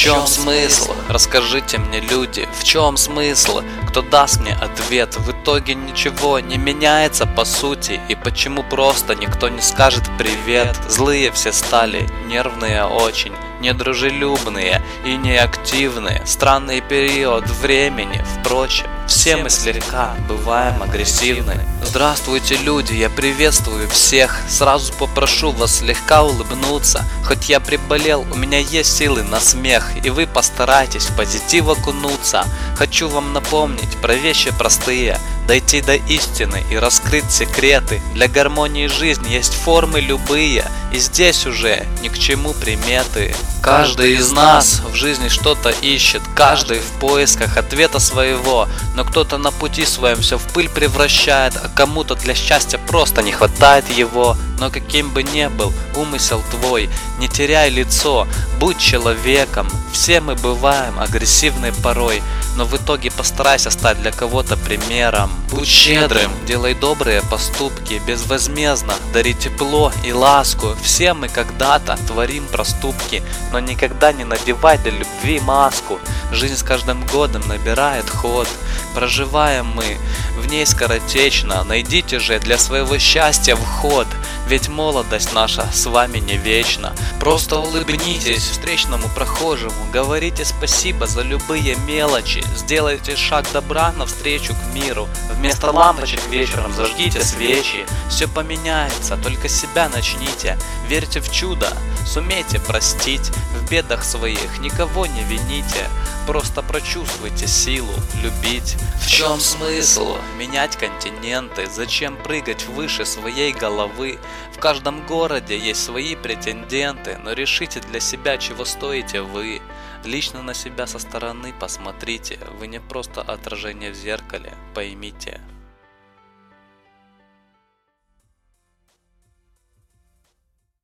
чем смысл? Расскажите мне, люди, в чем смысл? Кто даст мне ответ? В итоге ничего не меняется по сути. И почему просто никто не скажет привет? Злые все стали, нервные очень, недружелюбные и неактивные. Странный период времени, впрочем, все мы слегка бываем агрессивны. Здравствуйте, люди, я приветствую всех. Сразу попрошу вас слегка улыбнуться. Хоть я приболел, у меня есть силы на смех, и вы постарайтесь в позитив окунуться. Хочу вам напомнить про вещи простые, дойти до истины и раскрыть секреты. Для гармонии жизни есть формы любые, и здесь уже ни к чему приметы. Каждый из нас в жизни что-то ищет, каждый в поисках ответа своего, но кто-то на пути своем все в пыль превращает, а кому-то для счастья просто не хватает его. Но каким бы ни был умысел твой, не теряй лицо, будь человеком. Все мы бываем агрессивны порой, но в итоге постарайся стать для кого-то примером. Будь щедрым, делай добрые поступки, безвозмездно дари тепло и ласку. Все мы когда-то творим проступки, но никогда не надевай для любви маску. Жизнь с каждым годом набирает ход, проживаем мы в ней скоротечно. Найдите же для своего счастья вход, ведь молодость наша с вами не вечна. Просто улыбнитесь встречному прохожему, говорите спасибо за любые мелочи, сделайте шаг добра навстречу к миру. Вместо лампочек вечером зажгите свечи. Все поменяется, только себя начните. Верьте в чудо, сумейте простить. В бедах своих никого не вините. Просто прочувствуйте силу любить. В чем смысл менять континенты? Зачем прыгать выше своей головы? В каждом городе есть свои претенденты, но решите для себя, чего стоите вы. Лично на себя со стороны посмотрите, вы не просто отражение в зеркале, поймите.